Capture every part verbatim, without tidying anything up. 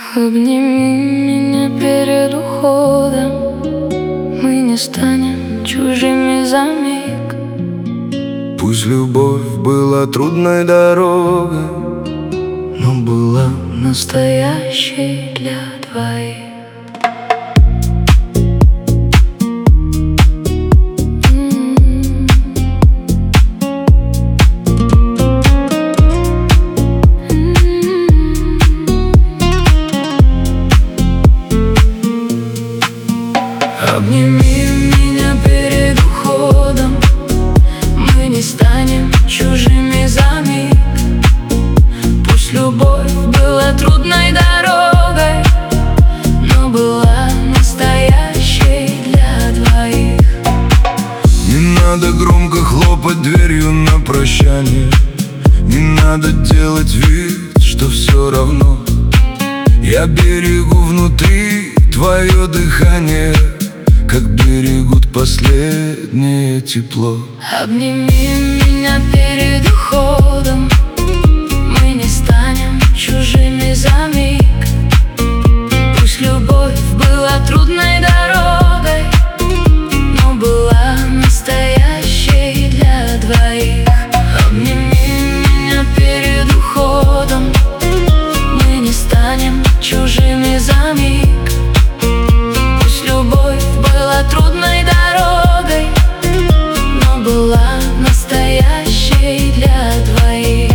Обними меня перед уходом, мы не станем чужими за миг. Пусть любовь была трудной дорогой, но была настоящей для двоих. Обними меня перед уходом, мы не станем чужими за миг. Пусть любовь была трудной дорогой, но была настоящей для двоих. Не надо громко хлопать дверью на прощание, не надо делать вид, что все равно. Я берегу внутри твое дыхание, как берегут последнее тепло. Обними меня перед уходом, мы не станем чужими за миг. Пусть любовь была трудной дорогой, но была настоящей для двоих. Обними меня перед уходом, мы не станем чужими за миг. Трудной дорогой, но была настоящей для двоих.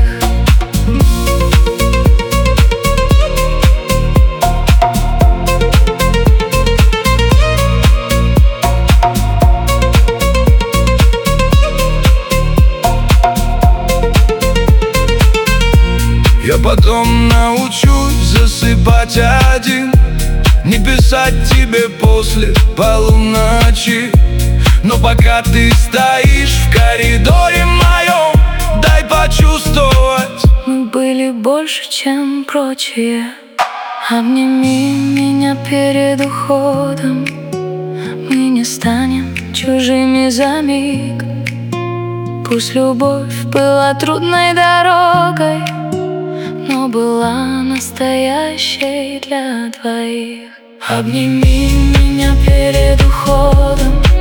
Я потом научусь засыпать один, не писать тебе после полуночи. Но пока ты стоишь в коридоре моем, дай почувствовать. Мы были больше, чем прочие. Обними меня перед уходом, мы не станем чужими за миг. Пусть любовь была трудной дорогой, но была настоящей для двоих. Обними меня перед уходом,